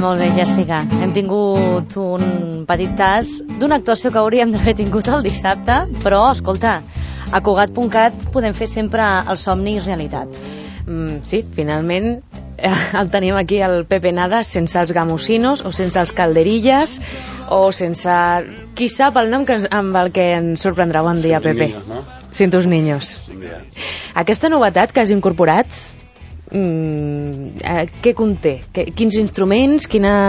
molt bé, Jessica. Hem tingut un petit tas d'una actuació que hauríem d'haver tingut el dissabte, però, escolta, a Cugat.cat podem fer sempre el somni realitat. Sí, finalment el tenim aquí, el Pepe Nada, sense els gamusinos o sense els calderillas o sense... Qui sap el nom amb el que ens sorprendrà. Bon dia, Pepe. Niños, ¿no? Sin tus niños. Bien. Aquesta novetat que has incorporat, què conté? Quins instruments?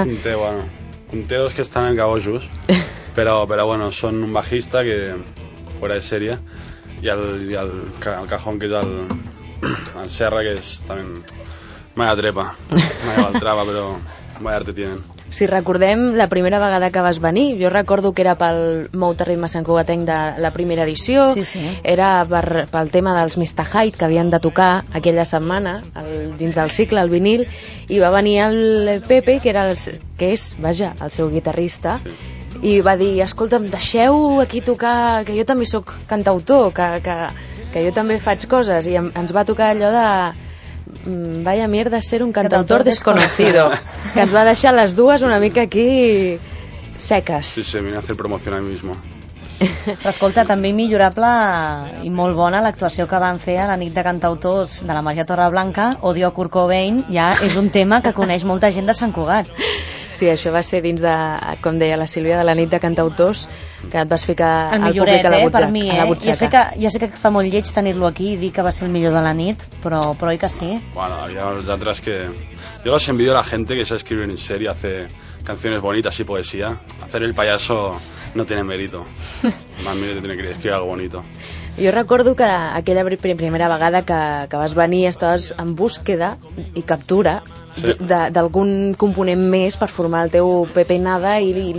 Conté dos que están en Gabojos, pero bueno, son un bajista que fuera de serie y al cajón que es al Serra, que es también vaya trepa, vaya Valtrava, però vaya arte tienen. Si recordem la primera vegada que vas venir, jo recordo que era pel Mouta Ritme Sant Cugatenc de la primera edició, sí. Era pel tema dels Mr. Hyde que havien de tocar aquella setmana dins del cicle, el vinil, i va venir el Pepe, que és el seu guitarrista, sí. I va dir, escolta'm, deixeu aquí tocar, que jo també sóc cantautor, que jo també faig coses, i ens va tocar allò de... Vaya mierda ser un cantautor desconocido, que ens va deixar les dues una mica aquí seques. Sí, vine a hacer promoción a mí mismo. Però escolta, també immillorable i molt bona l'actuació que van fer a la nit de cantautors de la Maria Torreblanca. Odio a Kurt Cobain ja és un tema que coneix molta gent de Sant Cugat. Sí, això va ser dins de, com deia la Sílvia, de la nit de cantautors, que et vas ficar el al milloret, públic per mi, a la butxaca. Ja sé que fa molt lleig tenir-lo aquí i dir que va ser el millor de la nit, però oi que sí? Bueno, había los de atrás que... Yo los envidio a la gente que sabe escribir en serio, hace canciones bonitas y poesía. Hacer el payaso no tiene mérito. Más mérito tiene que escribir algo bonito. Jo recordo que aquella primera vegada que vas venir estaves en búsqueda i captura d'algun component més per formar el teu Pepe Nada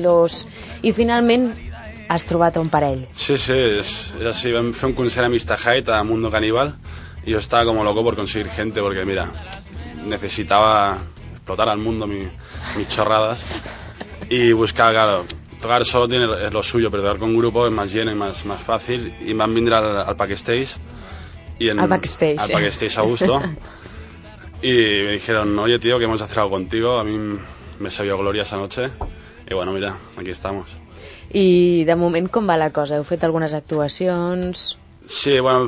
i finalment has trobat un parell. Sí, es así. Vam fer un concert a Mr. Hyde a Mundo Caníbal y yo estaba como loco por conseguir gente porque, mira, necesitaba explotar al mundo mis chorradas y buscaba, claro, tocar solo es lo suyo, pero tocar con un grupo es más lleno y más fácil, y van a venir al backstage al backstage a gusto y me dijeron, oye tío, queremos hacer algo contigo. A mí me sabió gloria esa noche y bueno, mira, aquí estamos. I de moment com va la cosa? Heu fet algunes actuacions? Sí, bueno,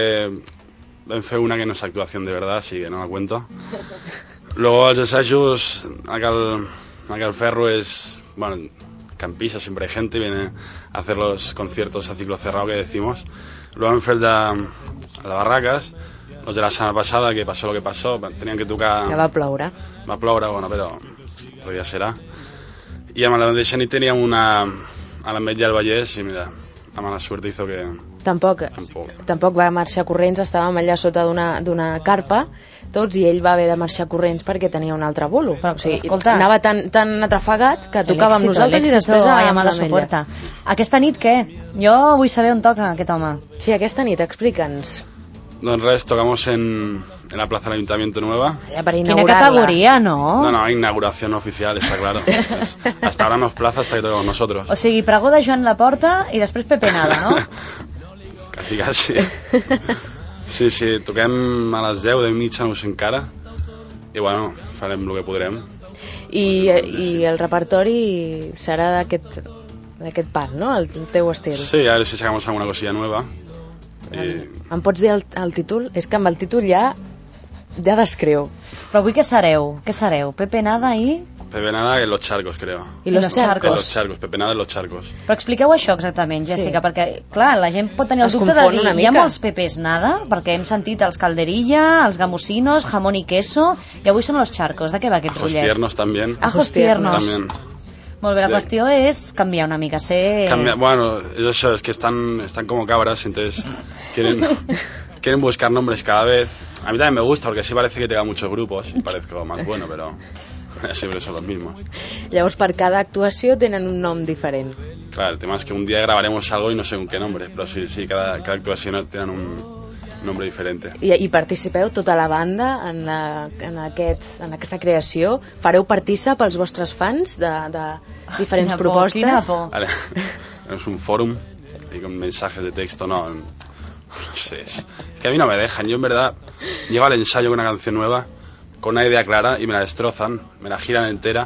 vam fer una que no es actuación de verdad, así que no la cuento. Luego els assajos, aquel ferro es, bueno, campisa, siempre hay gente, viene a hacer los conciertos a ciclo cerrado que decimos. Luego en Felda, a las Barracas, los de la semana pasada, que pasó lo que pasó, tenían que tocar... Que va ploure. Va ploure, bueno, però otro día será. Y a la mateixa nit teníem una a l'Ametlla del Vallès i mira, la mala suerte hizo que... Tampoc va marxar corrents, estàvem allà sota d'una carpa tots, i ell va haver de marxar corrents perquè tenia un altre bolo. Però, o sigui, escolta, anava tan atrafegat que tocava amb nosaltres i després a l'Ametlla. Aquesta nit què? Jo vull saber on toca aquest home. Sí, aquesta nit, explica'ns. Doncs res, tocamos en la Plaza del Ayuntamiento Nueva. Quina categoria, ¿no? No, inauguración oficial, está claro. Hasta ahora no es plaza, hasta que toquemos nosotros. O sigui, pregó de Joan Laporta i després Pepe Nada, no? Quasi. Sí, toquem a les 10, 10 mitja, no sé encara, i bueno, farem el que podrem. I el repertori serà d'aquest part, no? El teu estil. Sí, a ver si sacamos alguna cosilla nueva. Em pots dir el títol? És que amb el títol ja descriu. Però avui què sereu? Pepe Nada i... Pepe Nada en los charcos, creo. I los charcos. En los charcos, Pepe Nada en los charcos. Però expliqueu això exactament, Jessica, perquè, clar, la gent pot tenir el dubte de dir, hi ha molts Pepes Nada, perquè hem sentit els calderilla, els gamusinos, jamón y queso, i avui són los charcos. De què va aquest rotllet? Ajos tiernos también. Ajos tiernos. También. Molt bé, la qüestió és canviar una mica, Bueno, eso es que están como cabras, entonces quieren buscar nombres cada vez. A mí también me gusta, porque así parece que tenga muchos grupos y parezco más bueno, pero siempre son los mismos. Llavors, per cada actuació tenen un nom diferent. Claro, el tema es que un día grabaremos algo y no sé con qué nombre, pero sí, cada actuación tienen un nombre diferente. I participeu tota la banda en aquesta creació? Fareu partícip als vostres fans de diferents propostes? Vale. Es un fórum y con mensajes de texto, no sé, es que a mí no me dejan. Yo en verdad llego al ensayo con una canción nueva, con una idea clara, y me la destrozan, me la giran entera,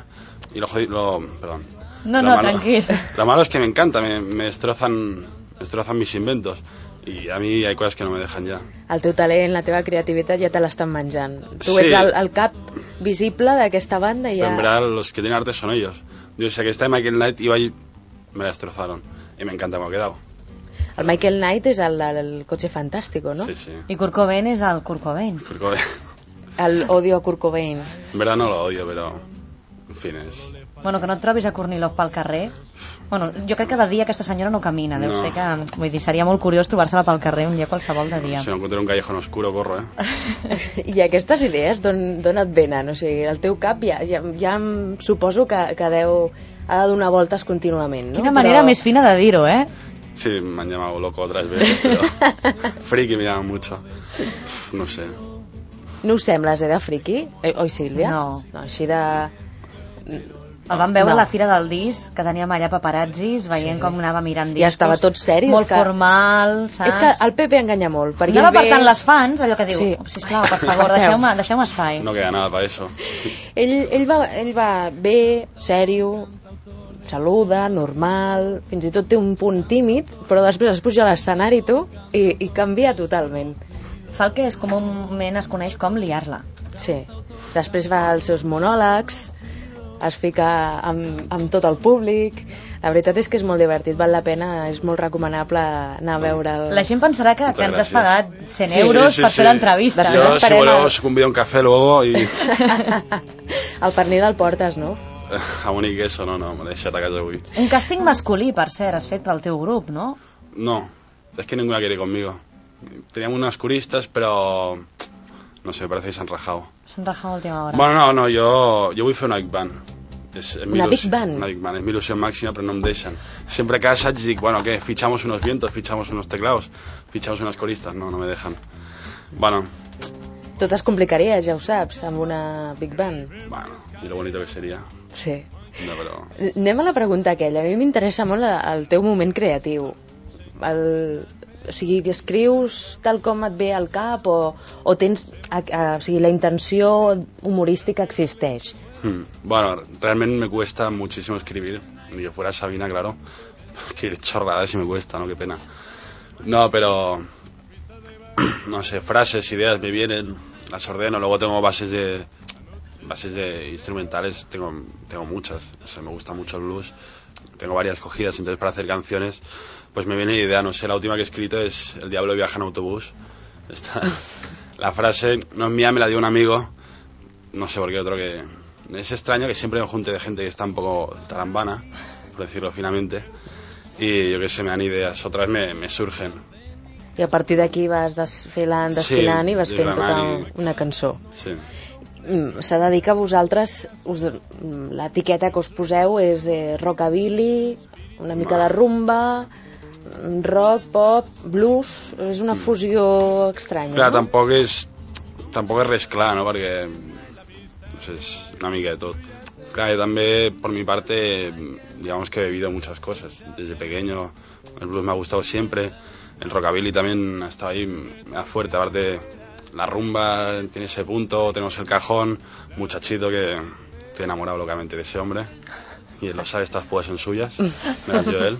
Y perdón. No, tranquilo. Lo malo es que me encanta, me destrozan mis inventos. I a mi hi ha coses que no me dejan ja. El teu talent, la teva creativitat ja te l'estan menjant. Tu ets el cap visible d'aquesta banda i ja... Pero en verdad los que tienen arte son ellos. Yo sé que está en Michael Knight iba y me la destrozaron. Y me encanta cómo ha quedado. El Michael Knight és el cotxe fantàstico, ¿no? Sí. I Kurt Cobain és el Kurt Cobain. El odio a Kurt Cobain. En verdad no lo odio, pero... En fin, es... Bueno, que no et trobis a Kornilov pel carrer. Bueno, jo crec que de dia aquesta senyora no camina. Deu ser que... Vull dir, seria molt curiós trobar-se-la pel carrer un dia qualsevol de dia. Si no encuentro un callejón oscuro, corro, I aquestes idees d'on et venen? O sigui, el teu cap ja em suposo que ha de donar voltes contínuament, no? Quina manera més fina de dir-ho, eh? Sí, me han llamado loco otras veces, pero... Friki me llaman mucho. No sé. No us sembles, de friki? Oi, Sílvia? No. Així de... El vam veure a la Fira del Disc, que teníem allà paparazzis, veient com anava mirant discos. Ja estava tot seri. Molt formal, saps? És que el Pepe enganya molt. Anava apartant les fans, allò que diu, sisplau, per favor, deixeu-me espai. No queda nada para eso. Ell va bé, sèrio, saluda, normal, fins i tot té un punt tímid, però després es puja a l'escenari tu i canvia totalment. Fa el que és comúment es coneix com liar-la. Sí. Després va als seus monòlegs, es fica amb tot el públic. La veritat és que és molt divertit, val la pena, és molt recomanable anar a veure'l. La gent pensarà que ens has pagat 100 euros per fer l'entrevista. Yo, si voleu, os convido a un café luego y... El pernil el portes, no? Jamón y queso, no, me l'he deixat a casa avui. Un càsting masculí, per cert, has fet pel teu grup, no? No, es que ninguna quiere conmigo. Teníamos unas curistas, pero... No sé, parece que se han rajado. Se han rajado a última hora. Bueno, no, yo vull fer una Big Band. Una Big Band? Una Big Band, es mi ilusión máxima, pero no em deixen. Siempre cada assaig dic, bueno, ¿qué? Fichamos unos vientos, fichamos unos teclados, fichamos unas coristas. No me dejan. Bueno. Tot es complicaria, ja ho saps, amb una Big Band. Bueno, y lo bonito que sería. Sí. No, però... Anem a la pregunta aquella. A mi m'interessa molt el teu moment creatiu. O sigui, escrius tal com et ve al cap o tens... O sigui, la intenció humorística existeix? Bueno, realmente me cuesta muchísimo escribir. Ni que fuera Sabina, claro. Escribir chorradas y me cuesta, ¿no? Qué pena. No, pero... No sé, frases, ideas me vienen, las ordeno. Luego tengo bases de instrumentales, tengo muchas. O sea, me gusta mucho el blues. Tengo varias cogidas, entonces para hacer canciones... Pues me viene idea, no sé, la última que he escrito es El diablo viaja en autobús. La frase no es mía, me la dio un amigo, no sé por qué otro que... Es extraño que siempre me junte de gente que está un poco tarambana, por decirlo finamente, y yo que sé, me dan ideas, otras me surgen. I a partir d'aquí vas desfilant i vas fent tota una cançó. Sí. S'ha de dir que vosaltres, l'etiqueta que us poseu és rockabilly, una mica de rumba... rock, pop, blues, és una fusió estranya. Clar, no? tampoc és res clar, no? Perquè no sé, és una mica de tot. Clar, yo també, por mi parte, digamos que he vivido muchas cosas. Desde pequeño el blues me ha gustado siempre, el rockabilly también ha estado ahí, me da fuerte. Aparte, la rumba tiene ese punto, tenemos el cajón, muchachito que estoy enamorado locamente de ese hombre. Y él lo sabe, estas puedas son suyas, me las dio él.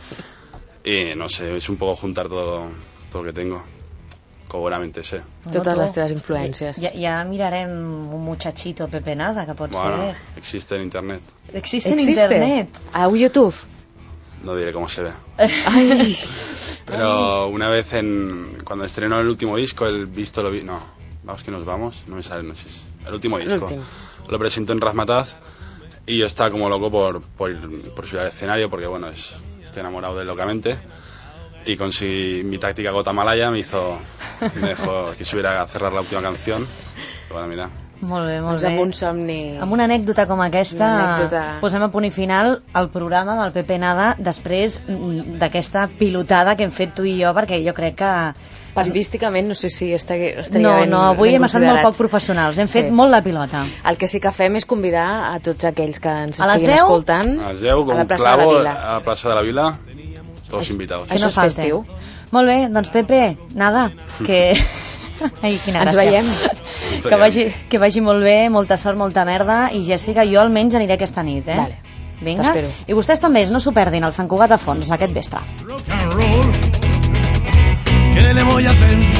Y no sé, es un poco juntar todo lo que tengo, com buenamente sé. Totes les teves influències. Ja mirarem un muchachito Pepe Nada, que pot ser. Existe en internet. ¿Existe en internet? ¿A YouTube? No diré cómo se ve. Ay. Pero una vez cuando estrenó el último disco, no, vamos que nos vamos, no me sale, no sé, el último disco. Lo presentó en Razmataz y yo estaba como loco por subir al escenario, porque bueno, estoy enamorado de él locamente, y conseguí mi táctica gota malaya, me dejó que subiera a cerrar la última canción. Pero bueno, mira. Molt bé, molt bé. Amb un somni... Amb una anècdota com aquesta posem a punt i final el programa amb el Pepe Nada després d'aquesta pilotada que hem fet tu i jo, perquè jo crec que... Periodísticament no sé si estaria ben No, avui hem estat molt poc professionals, hem fet molt la pilota. El que sí que fem és convidar a tots aquells que ens estiguin escoltant a les 10, com un clavo, a la plaça de la Vila, tots invitados. Això és festiu. Molt bé, doncs Pepe, Nada, que... Ai, quina gràcia. Ens veiem. Que vagi molt bé, molta sort, molta merda, i Jessica, jo almenys aniré aquesta nit, Vale. Vinga? I vostès també no s'ho perdin al Sant Cugat a Fons aquest vespre. ¿Qué le voy a hacer?